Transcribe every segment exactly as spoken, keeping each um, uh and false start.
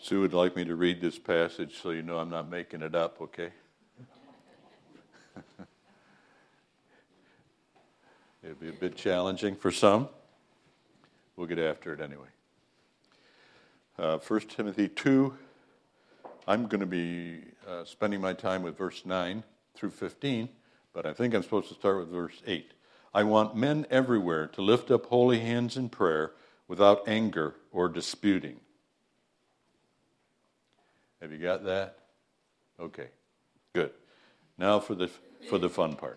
Sue would like me to read this passage so you know I'm not making it up, okay? It'll be a bit challenging for some. We'll get after it anyway. Uh, First Timothy two, I'm going to be uh, spending my time with verse nine through fifteen, but I think I'm supposed to start with verse eight. I want men everywhere to lift up holy hands in prayer without anger or disputing. Have you got that? Okay, good. Now for the for the fun part.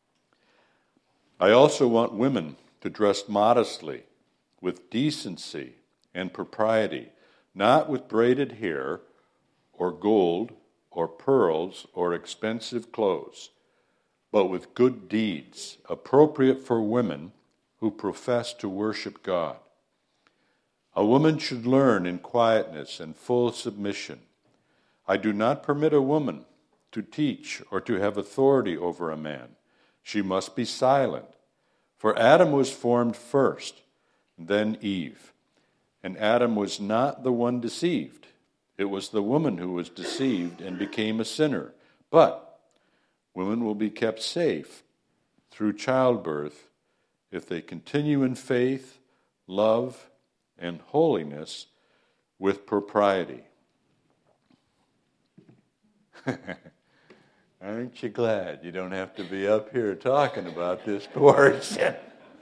I also want women to dress modestly, with decency and propriety, not with braided hair or gold or pearls or expensive clothes, but with good deeds appropriate for women who profess to worship God. A woman should learn in quietness and full submission. I do not permit a woman to teach or to have authority over a man. She must be silent. For Adam was formed first, then Eve. And Adam was not the one deceived. It was the woman who was deceived and became a sinner. But women will be kept safe through childbirth if they continue in faith, love, and holiness with propriety. Aren't you glad you don't have to be up here talking about this portion?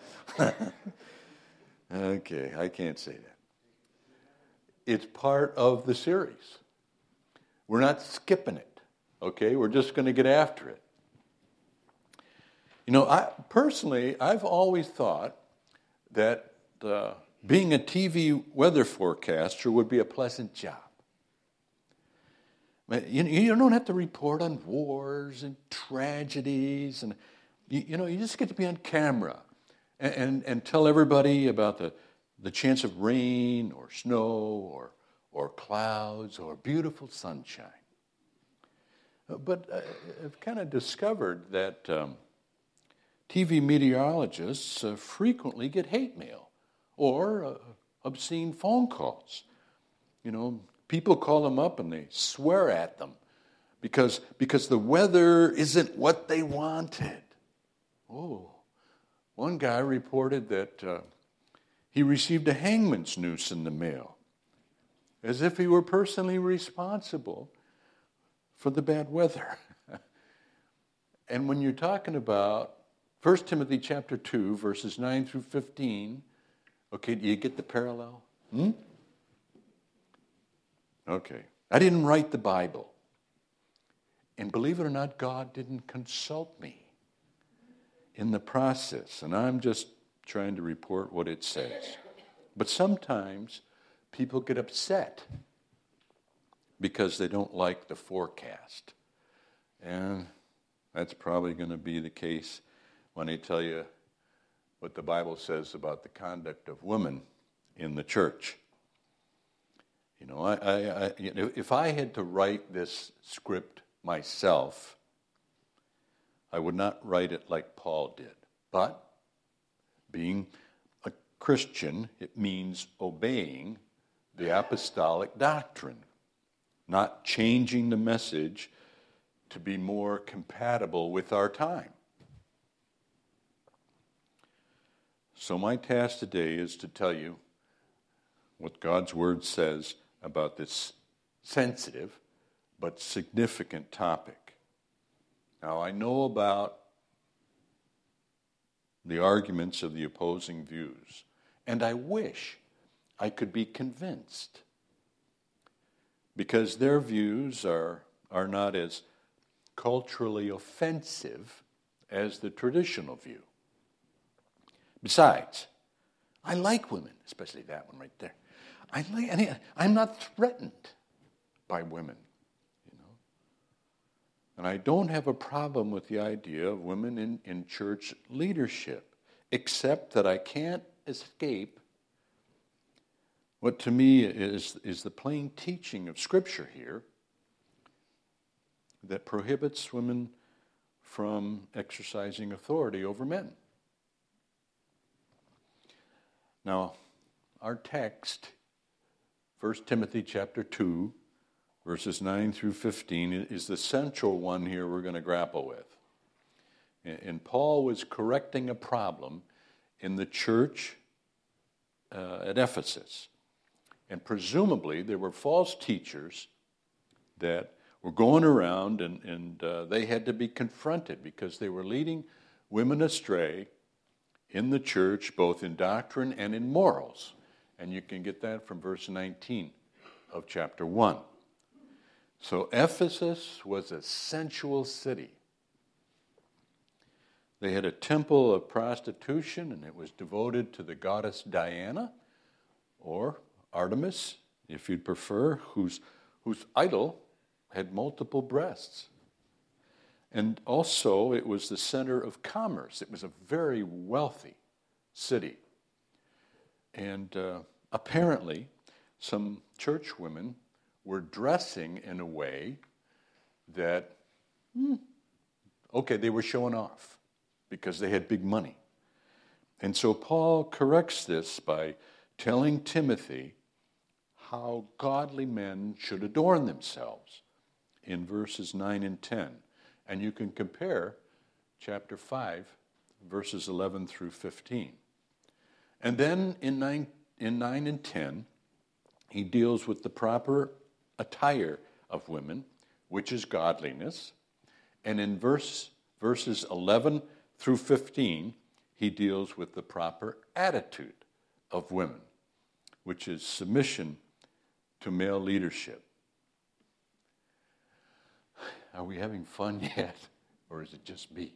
Okay, I can't say that. It's part of the series. We're not skipping it, okay? We're just going to get after it. You know, I personally, I've always thought that uh, being a T V weather forecaster would be a pleasant job. You, you don't have to report on wars and tragedies, and you, you know, you just get to be on camera and, and, and tell everybody about the, the chance of rain or snow or or clouds or beautiful sunshine. But I've kind of discovered that um, T V meteorologists uh, frequently get hate mail or uh, obscene phone calls. You know, people call them up and they swear at them because, because the weather isn't what they wanted. Oh, one guy reported that uh, he received a hangman's noose in the mail, as if he were personally responsible for the bad weather. And when you're talking about First Timothy chapter two, verses nine through fifteen, okay, do you get the parallel? Hmm? Okay. I didn't write the Bible. And believe it or not, God didn't consult me in the process. And I'm just trying to report what it says. But sometimes people get upset because they don't like the forecast. And that's probably going to be the case when I tell you what the Bible says about the conduct of women in the church. You know, I, I, I, you know, if I had to write this script myself, I would not write it like Paul did. But being a Christian, it means obeying the apostolic doctrine, not changing the message to be more compatible with our time. So my task today is to tell you what God's Word says about this sensitive but significant topic. Now, I know about the arguments of the opposing views, and I wish I could be convinced, because their views are, are not as culturally offensive as the traditional view. Besides, I like women, especially that one right there. I like, I mean, I'm not threatened by women, you know. And I don't have a problem with the idea of women in, in church leadership, except that I can't escape what to me is, is the plain teaching of Scripture here that prohibits women from exercising authority over men. Now, our text First Timothy chapter two, verses nine through fifteen, is the central one here we're going to grapple with. And Paul was correcting a problem in the church uh, at Ephesus. And presumably there were false teachers that were going around, and, and uh, they had to be confronted because they were leading women astray in the church, both in doctrine and in morals. And you can get that from verse nineteen of chapter one. So Ephesus was a sensual city. They had a temple of prostitution, and it was devoted to the goddess Diana, or Artemis, if you'd prefer, whose, whose idol had multiple breasts. And also, it was the center of commerce. It was a very wealthy city. And uh, apparently, some church women were dressing in a way that, hmm, okay, they were showing off because they had big money. And so Paul corrects this by telling Timothy how godly men should adorn themselves in verses nine and ten. And you can compare chapter five, verses eleven through fifteen. And then in nine, in nine and ten, he deals with the proper attire of women, which is godliness. And in verse, verses eleven through fifteen, he deals with the proper attitude of women, which is submission to male leadership. Are we having fun yet, or is it just me?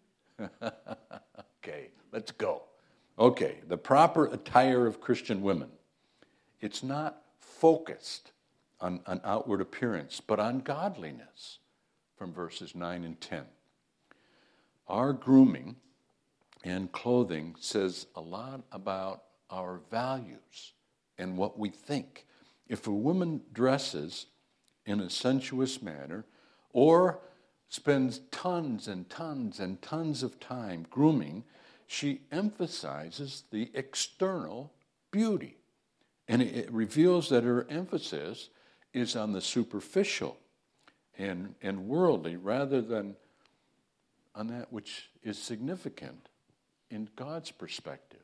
Okay, let's go. Okay, the proper attire of Christian women. It's not focused on, on outward appearance, but on godliness, from verses nine and ten. Our grooming and clothing says a lot about our values and what we think. If a woman dresses in a sensuous manner or spends tons and tons and tons of time grooming, she emphasizes the external beauty. And it reveals that her emphasis is on the superficial and, and worldly rather than on that which is significant in God's perspective.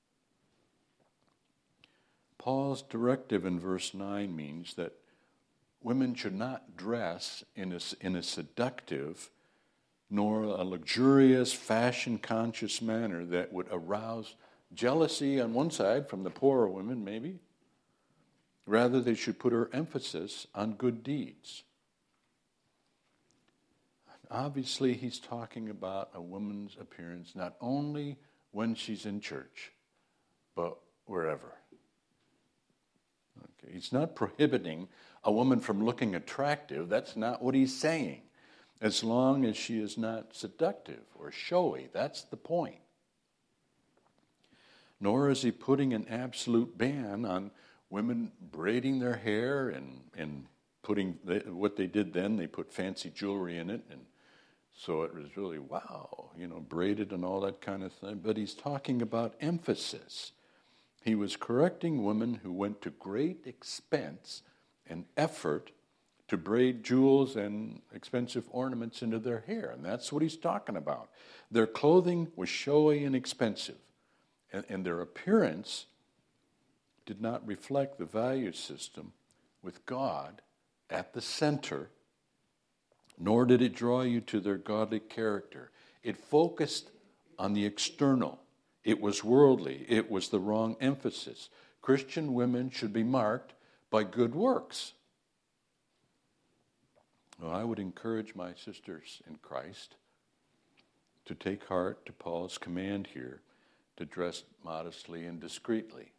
Paul's directive in verse nine means that women should not dress in a, in a seductive nor a luxurious, fashion-conscious manner that would arouse jealousy on one side from the poorer women, maybe. Rather, they should put her emphasis on good deeds. Obviously, he's talking about a woman's appearance not only when she's in church, but wherever. Okay. He's not prohibiting a woman from looking attractive. That's not what he's saying. As long as she is not seductive or showy, that's the point. Nor is he putting an absolute ban on women braiding their hair and, and putting, what they did then, they put fancy jewelry in it, and so it was really, wow, you know, braided and all that kind of thing. But he's talking about emphasis. He was correcting women who went to great expense and effort to braid jewels and expensive ornaments into their hair. And that's what he's talking about. Their clothing was showy and expensive, and, and their appearance did not reflect the value system with God at the center, nor did it draw you to their godly character. It focused on the external. It was worldly. It was the wrong emphasis. Christian women should be marked by good works. Well, I would encourage my sisters in Christ to take heart to Paul's command here to dress modestly and discreetly.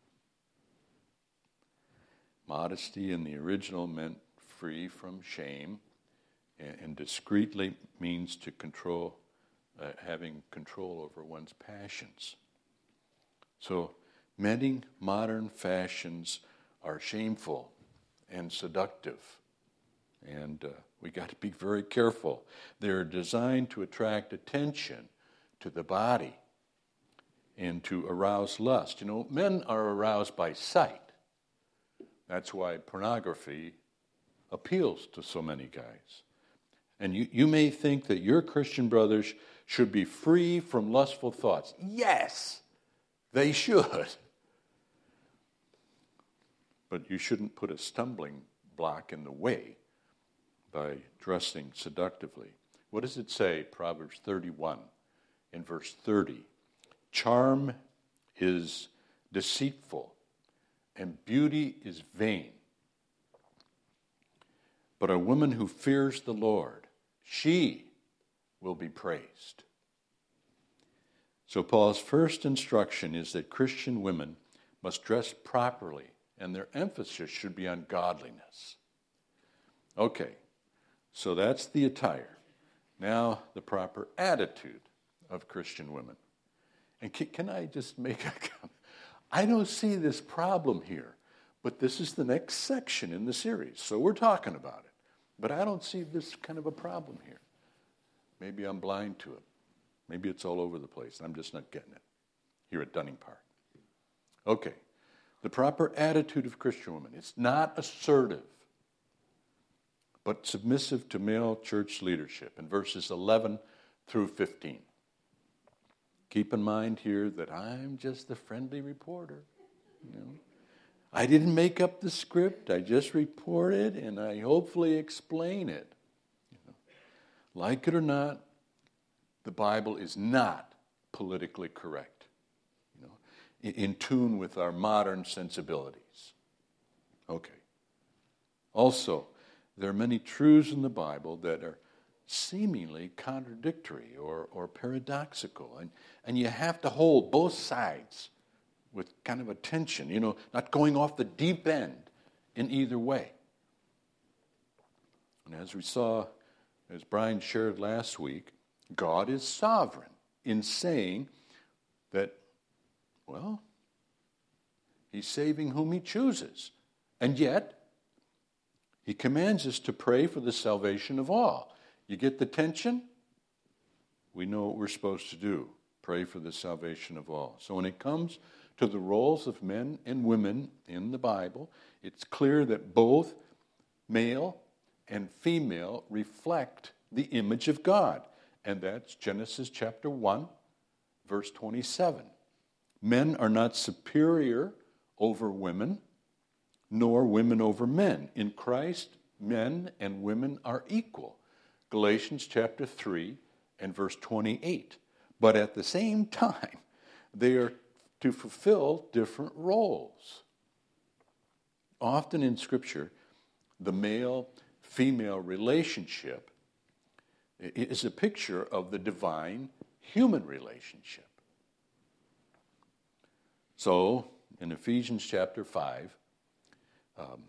Modesty in the original meant free from shame, and discreetly means to control, uh, having control over one's passions. So many modern fashions are shameful and seductive, and uh, we got to be very careful. They're designed to attract attention to the body and to arouse lust. You know, men are aroused by sight. That's why pornography appeals to so many guys. And you, you may think that your Christian brothers should be free from lustful thoughts. Yes, they should. But you shouldn't put a stumbling block in the way by dressing seductively. What does it say, Proverbs thirty-one, in verse thirty? Charm is deceitful, and beauty is vain. But a woman who fears the Lord, she will be praised. So Paul's first instruction is that Christian women must dress properly, and their emphasis should be on godliness. Okay, so that's the attire. Now, the proper attitude of Christian women. And can, can I just make a comment? I don't see this problem here, but this is the next section in the series, so we're talking about it. But I don't see this kind of a problem here. Maybe I'm blind to it. Maybe it's all over the place, and I'm just not getting it here at Dunning Park. Okay, the proper attitude of Christian women. It's not assertive, but submissive to male church leadership in verses eleven through fifteen. Keep in mind here that I'm just the friendly reporter. You know, I didn't make up the script. I just report it, and I hopefully explain it. You know, like it or not, the Bible is not politically correct. You know, in, in tune with our modern sensibilities. Okay. Also, there are many truths in the Bible that are seemingly contradictory or, or paradoxical. And, and you have to hold both sides with kind of attention, you know, not going off the deep end in either way. And as we saw, as Brian shared last week, God is sovereign in saying that, well, he's saving whom he chooses. And yet, he commands us to pray for the salvation of all. You get the tension? We know what we're supposed to do. Pray for the salvation of all. So when it comes to the roles of men and women in the Bible, it's clear that both male and female reflect the image of God. And that's Genesis chapter one, verse twenty-seven. Men are not superior over women, nor women over men. In Christ, men and women are equal. Galatians chapter three and verse twenty-eight. But at the same time, they are to fulfill different roles. Often in Scripture, the male-female relationship is a picture of the divine human relationship. So, in Ephesians chapter five, um,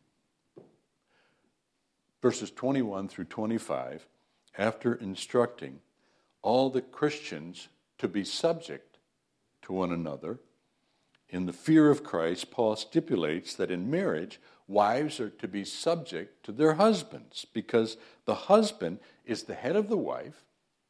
verses twenty-one through twenty-five, after instructing all the Christians to be subject to one another in the fear of Christ, Paul stipulates that in marriage, wives are to be subject to their husbands because the husband is the head of the wife,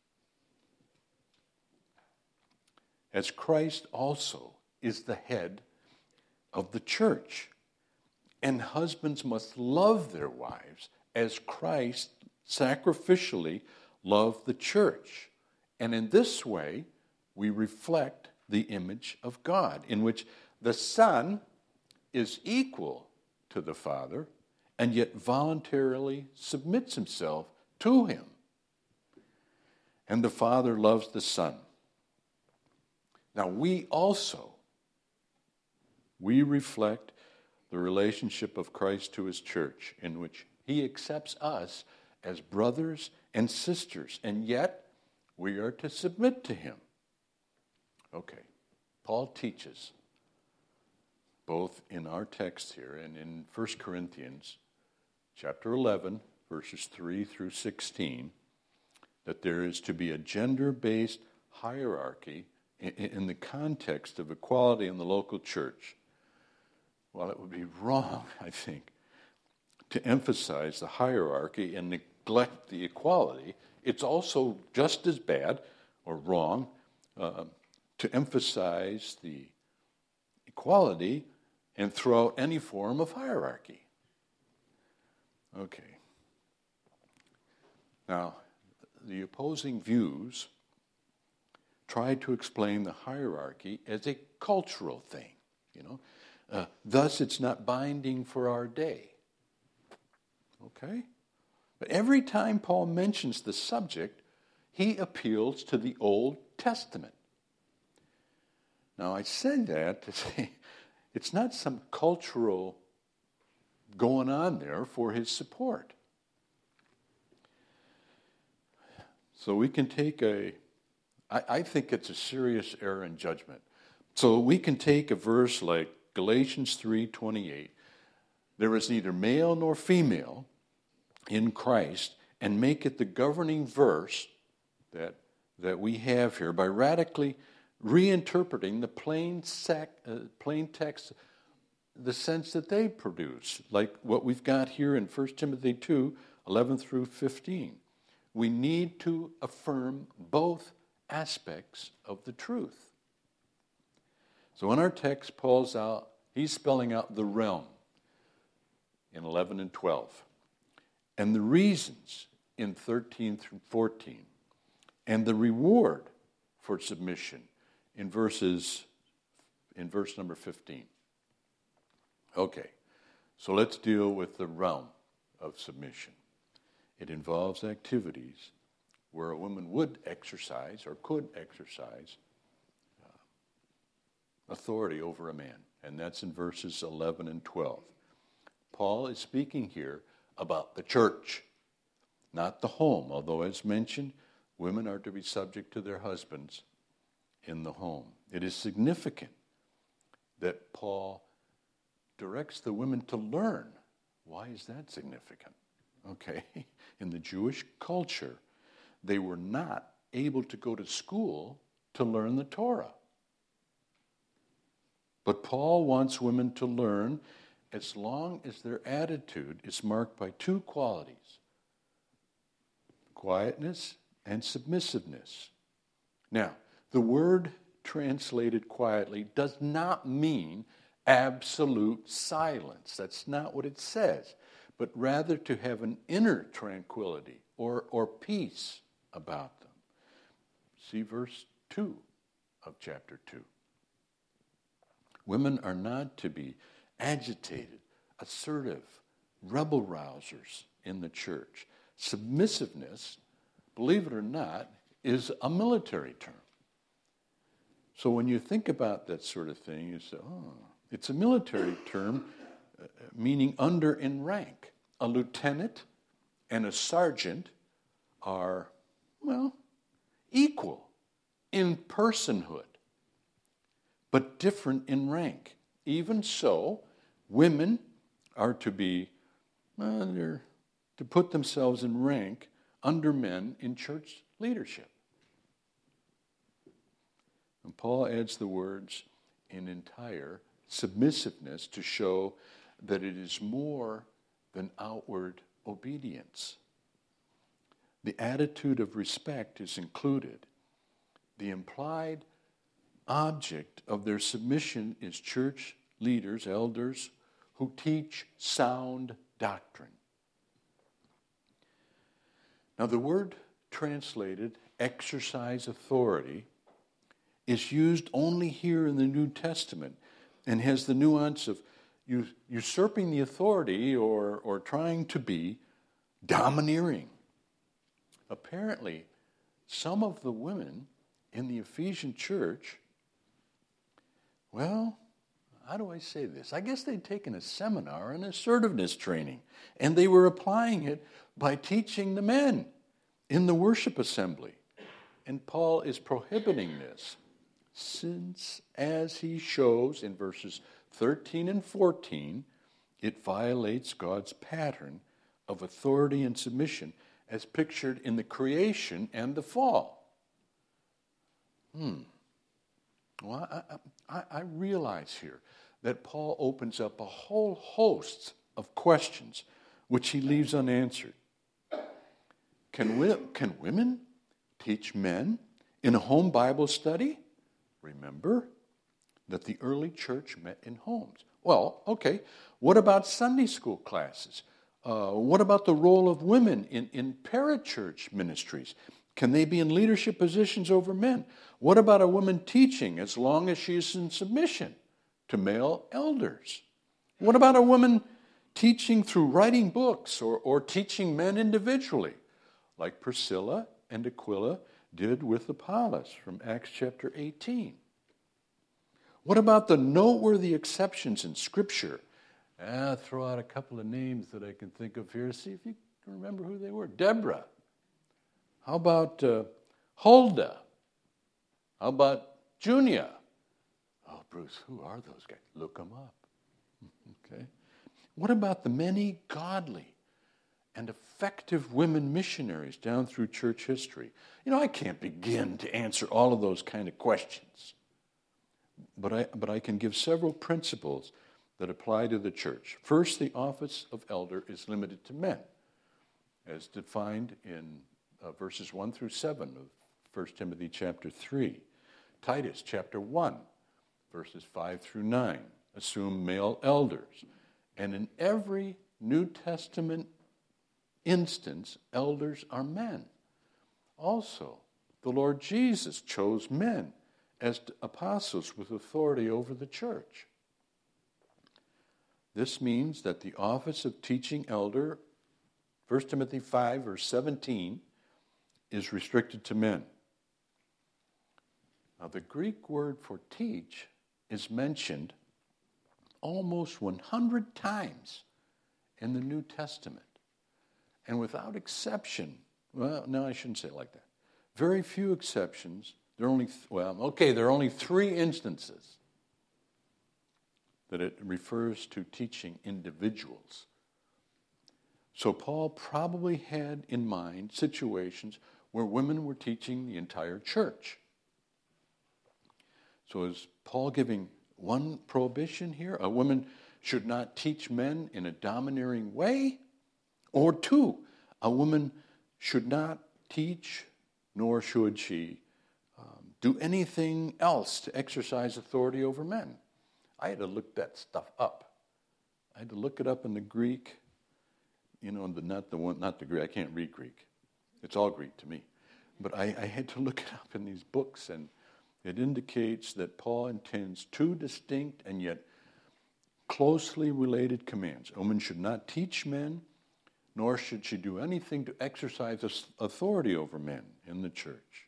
as Christ also is the head of the church. And husbands must love their wives as Christ sacrificially loved the church. And in this way, we reflect the image of God, in which the Son is equal to the Father and yet voluntarily submits himself to him. And the Father loves the Son. Now we also, we reflect the relationship of Christ to his church, in which he accepts us as brothers and sisters, and yet we are to submit to him. Okay, Paul teaches, both in our text here and in First Corinthians chapter eleven, verses three through sixteen, that there is to be a gender-based hierarchy in, in the context of equality in the local church. Well, it would be wrong, I think, to emphasize the hierarchy and neglect the equality. It's also just as bad or wrong uh, to emphasize the equality and throw out any form of hierarchy. Okay. Now, the opposing views try to explain the hierarchy as a cultural thing, you know. Uh, thus, it's not binding for our day. Okay? But every time Paul mentions the subject, he appeals to the Old Testament. Now, I said that to say it's not some cultural going on there for his support. So we can take a, I, I think it's a serious error in judgment. So we can take a verse like Galatians three twenty-eight, there is neither male nor female in Christ, and make it the governing verse that, that we have here by radically reinterpreting the plain, sec, uh, plain text, the sense that they produce, like what we've got here in First Timothy two, eleven through fifteen. We need to affirm both aspects of the truth. So in our text, Paul's out, he's spelling out the realm in eleven and twelve, and the reasons in thirteen through fourteen, and the reward for submission in verses in verse number fifteen. Okay, so let's deal with the realm of submission. It involves activities where a woman would exercise or could exercise uh, authority over a man, and that's in verses eleven and twelve. Paul is speaking here about the church, not the home, although as mentioned, women are to be subject to their husbands in the home. It is significant that Paul directs the women to learn. Why is that significant? Okay, in the Jewish culture, they were not able to go to school to learn the Torah. But Paul wants women to learn as long as their attitude is marked by two qualities: quietness and submissiveness. Now, the word translated quietly does not mean absolute silence. That's not what it says, but rather to have an inner tranquility or, or peace about them. See verse two of chapter two. Women are not to be agitated, assertive, rebel rousers in the church. Submissiveness, believe it or not, is a military term. So when you think about that sort of thing, you say, oh, it's a military term uh, meaning under in rank. A lieutenant and a sergeant are, well, equal in personhood, but different in rank. Even so, women are to be, well, they're to put themselves in rank under men in church leadership. And Paul adds the words in entire submissiveness to show that it is more than outward obedience. The attitude of respect is included. The implied object of their submission is church leaders, elders, who teach sound doctrine. Now, the word translated exercise authority is used only here in the New Testament and has the nuance of usurping the authority or, or trying to be domineering. Apparently, some of the women in the Ephesian church, well, how do I say this? I guess they'd taken a seminar on assertiveness training, and they were applying it by teaching the men in the worship assembly. And Paul is prohibiting this, since, as he shows in verses thirteen and fourteen, it violates God's pattern of authority and submission as pictured in the creation and the fall. Hmm. Well, I, I, I realize here that Paul opens up a whole host of questions which he leaves unanswered. Can, we, can women teach men in a home Bible study? Remember that the early church met in homes. Well, okay. What about Sunday school classes? Uh, what about the role of women in, in parachurch ministries? Can they be in leadership positions over men? What about a woman teaching as long as she is in submission to male elders? What about a woman teaching through writing books or, or teaching men individually, like Priscilla and Aquila did with Apollos from Acts chapter eighteen? What about the noteworthy exceptions in Scripture? I'll throw out a couple of names that I can think of here. See if you can remember who they were. Deborah. How about uh, Huldah? How about Junia? Oh, Bruce, who are those guys? Look them up. Okay. What about the many godly and effective women missionaries down through church history? You know, I can't begin to answer all of those kind of questions. But I, but I can give several principles that apply to the church. First, the office of elder is limited to men, as defined in uh, verses one through seven of First Timothy chapter three. Titus chapter one, verses five through nine, assume male elders. And in every New Testament instance, elders are men. Also, the Lord Jesus chose men as apostles with authority over the church. This means that the office of teaching elder, First Timothy five, verse seventeen, is restricted to men. Now, the Greek word for teach is mentioned almost one hundred times in the New Testament. And without exception, well, no, I shouldn't say it like that. Very few exceptions. There are only, well, okay, there are only three instances that it refers to teaching individuals. So Paul probably had in mind situations where women were teaching the entire church. So is Paul giving one prohibition here? A woman should not teach men in a domineering way? Or two, a woman should not teach, nor should she um, do anything else to exercise authority over men. I had to look that stuff up. I had to look it up in the Greek. You know, the, not the one, not the Greek. I can't read Greek. It's all Greek to me. But I, I had to look it up in these books, and it indicates that Paul intends two distinct and yet closely related commands. A woman should not teach men, nor should she do anything to exercise authority over men in the church.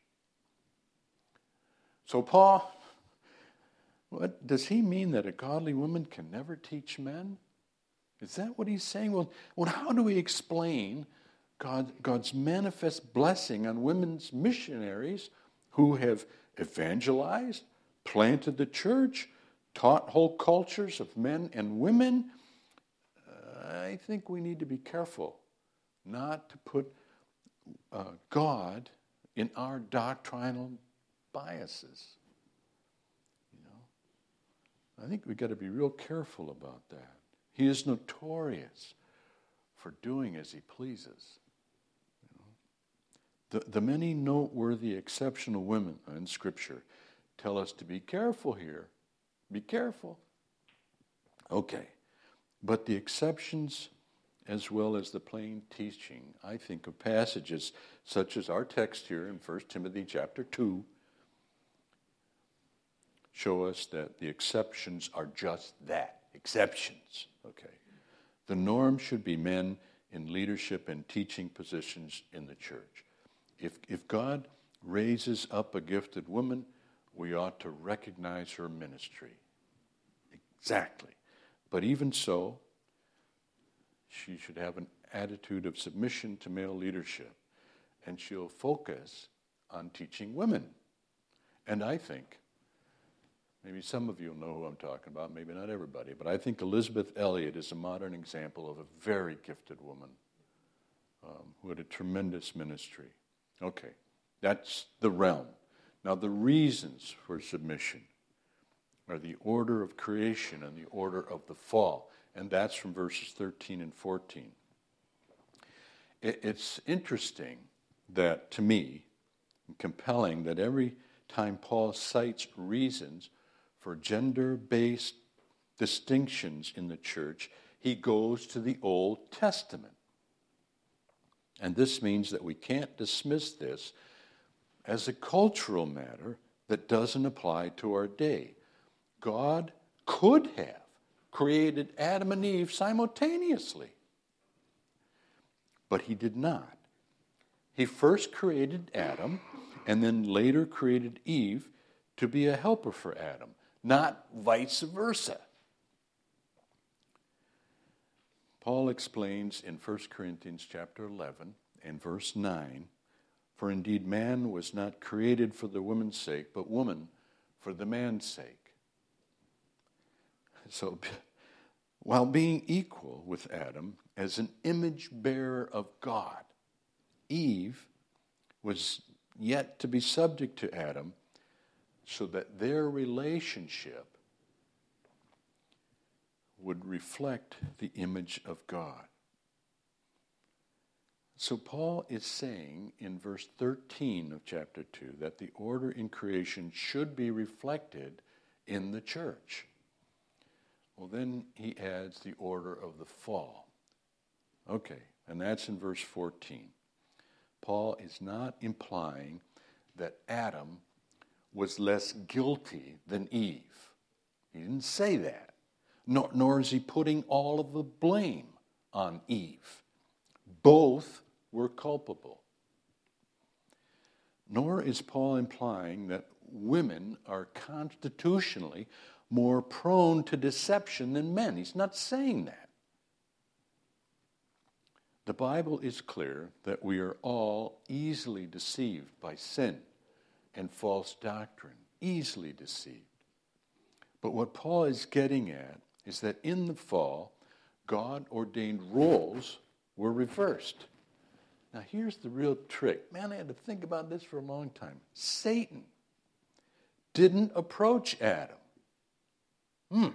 So Paul, what does he mean, that a godly woman can never teach men? Is that what he's saying? Well, well how do we explain God, God's manifest blessing on women's missionaries who have evangelized, planted the church, taught whole cultures of men and women? Uh, I think we need to be careful not to put uh, God in our doctrinal biases. You know, I think we've got to be real careful about that. He is notorious for doing as he pleases. You know? The, the many noteworthy, exceptional women in Scripture tell us to be careful here. Be careful. Okay. But the exceptions, as well as the plain teaching, I think of passages such as our text here in First Timothy chapter two, show us that the exceptions are just that, exceptions. Okay. The norm should be men in leadership and teaching positions in the church. If, if God raises up a gifted woman, we ought to recognize her ministry. Exactly. But even so, she should have an attitude of submission to male leadership, and she'll focus on teaching women. And I think, maybe some of you will know who I'm talking about, maybe not everybody, but I think Elizabeth Elliot is a modern example of a very gifted woman um, who had a tremendous ministry. Okay, that's the realm. Now, the reasons for submission are the order of creation and the order of the fall. And that's from verses thirteen and fourteen. It's interesting that, to me, compelling, that every time Paul cites reasons for gender-based distinctions in the church, he goes to the Old Testament. And this means that we can't dismiss this as a cultural matter that doesn't apply to our day. God could have created Adam and Eve simultaneously, but he did not. He first created Adam and then later created Eve to be a helper for Adam, not vice versa. Paul explains in First Corinthians chapter eleven and verse nine, "For indeed man was not created for the woman's sake, but woman for the man's sake." So, while being equal with Adam as an image bearer of God, Eve was yet to be subject to Adam so that their relationship would reflect the image of God. So Paul is saying in verse thirteen of chapter two that the order in creation should be reflected in the church. Well, then he adds the order of the fall. Okay, and that's in verse fourteen. Paul is not implying that Adam was less guilty than Eve. He didn't say that. Nor, nor is he putting all of the blame on Eve. Both were culpable. Nor is Paul implying that women are constitutionally more prone to deception than men. He's not saying that. The Bible is clear that we are all easily deceived by sin and false doctrine, easily deceived. But what Paul is getting at is that in the fall, God-ordained roles were reversed. Now here's the real trick. Man, I had to think about this for a long time. Satan didn't approach Adam. Hmm.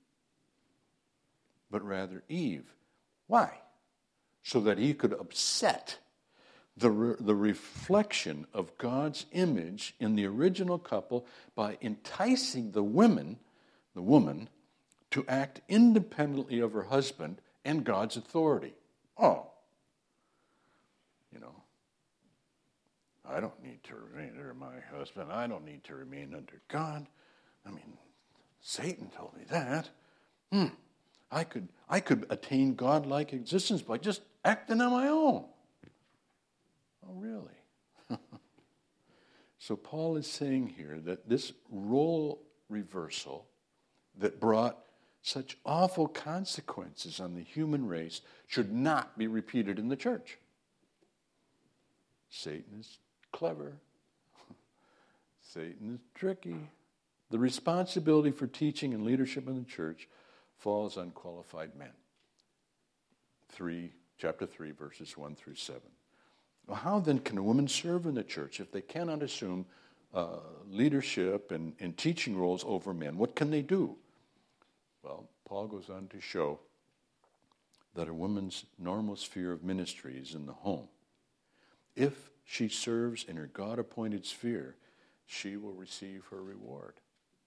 But rather Eve. Why? So that he could upset the, re- the reflection of God's image in the original couple by enticing the women, the woman, to act independently of her husband and God's authority. Oh, you know, I don't need to remain under my husband. I don't need to remain under God. I mean, Satan told me that. Hmm. I could I could attain godlike existence by just acting on my own. Oh, really? So Paul is saying here that this role reversal that brought such awful consequences on the human race should not be repeated in the church. Satan is clever. Satan is tricky. The responsibility for teaching and leadership in the church falls on qualified men. Three, chapter three, verses one through seven. Well, how then can a woman serve in the church if they cannot assume uh, leadership and, and teaching roles over men? What can they do? Well, Paul goes on to show that a woman's normal sphere of ministry is in the home. If she serves in her God-appointed sphere, she will receive her reward.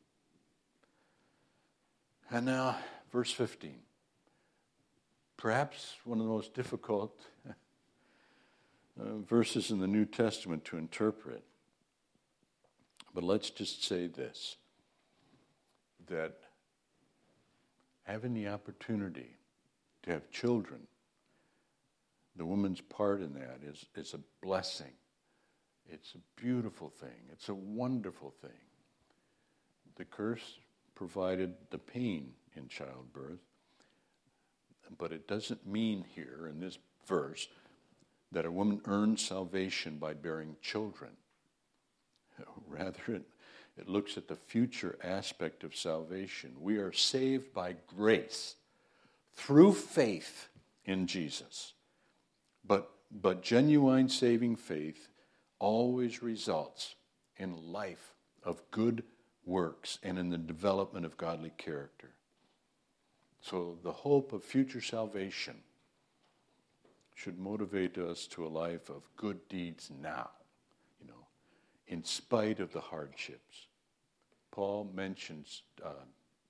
And now, verse fifteen. Perhaps one of the most difficult uh, verses in the New Testament to interpret. But let's just say this, that having the opportunity to have children, the woman's part in that is, is a blessing. It's a beautiful thing. It's a wonderful thing. The curse provided the pain in childbirth, but it doesn't mean here in this verse that a woman earns salvation by bearing children. Rather, it, it looks at the future aspect of salvation. We are saved by grace through faith in Jesus. But, but genuine saving faith always results in a life of good works and in the development of godly character. So the hope of future salvation should motivate us to a life of good deeds now, you know, in spite of the hardships. Paul mentions uh,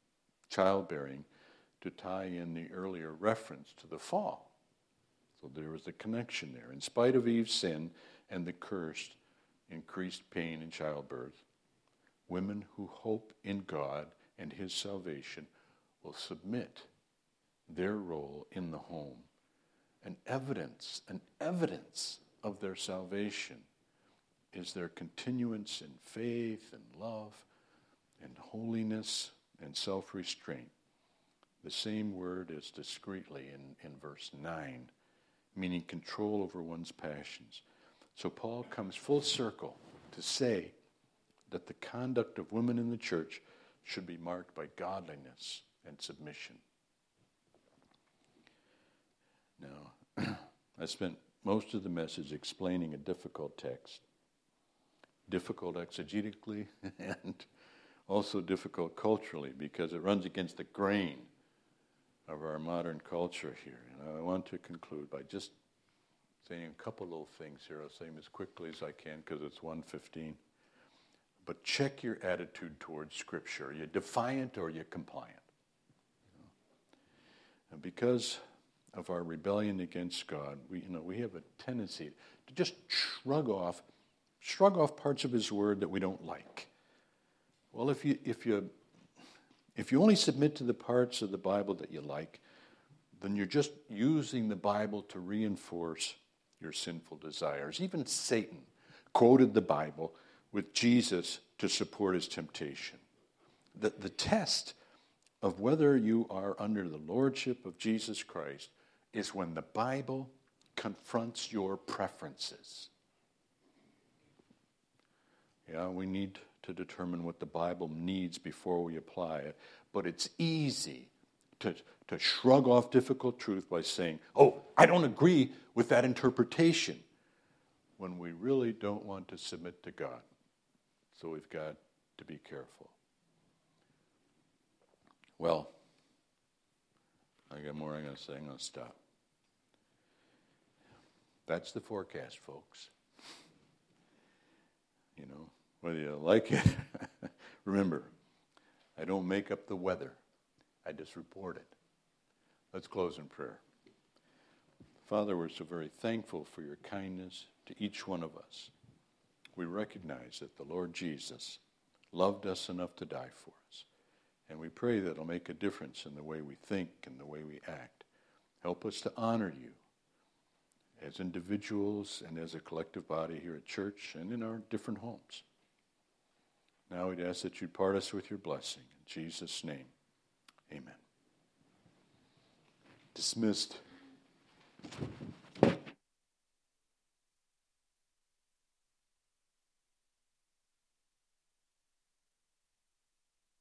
childbearing to tie in the earlier reference to the fall. So there was a connection there. In spite of Eve's sin and the curse, increased pain in childbirth, women who hope in God and His salvation will submit their role in the home. An evidence, an evidence of their salvation is their continuance in faith and love and holiness and self-restraint. The same word is discreetly in, in verse nine, meaning control over one's passions. So Paul comes full circle to say that the conduct of women in the church should be marked by godliness and submission. Now, I spent most of the message explaining a difficult text, difficult exegetically and also difficult culturally because it runs against the grain of our modern culture here. And I want to conclude by just saying a couple little things here. I'll say them as quickly as I can because it's one fifteen. But check your attitude towards Scripture. Are you defiant or are you compliant? You know? And because of our rebellion against God, we you know we have a tendency to just shrug off, shrug off parts of His Word that we don't like. Well, if you if you if you only submit to the parts of the Bible that you like, then you're just using the Bible to reinforce your sinful desires. Even Satan quoted the Bible with Jesus to support his temptation. The, the test of whether you are under the lordship of Jesus Christ is when the Bible confronts your preferences. Yeah, we need to determine what the Bible needs before we apply it, but it's easy to, to shrug off difficult truth by saying, oh, I don't agree with that interpretation, when we really don't want to submit to God. So we've got to be careful. Well, I got more I'm going to say. I'm going to stop. That's the forecast, folks. You know, whether you like it, remember, I don't make up the weather. I just report it. Let's close in prayer. Father, we're so very thankful for your kindness to each one of us. We recognize that the Lord Jesus loved us enough to die for us. And we pray that it'll make a difference in the way we think and the way we act. Help us to honor you as individuals and as a collective body here at church and in our different homes. Now we'd ask that you'd part us with your blessing. In Jesus' name, amen. Dismissed.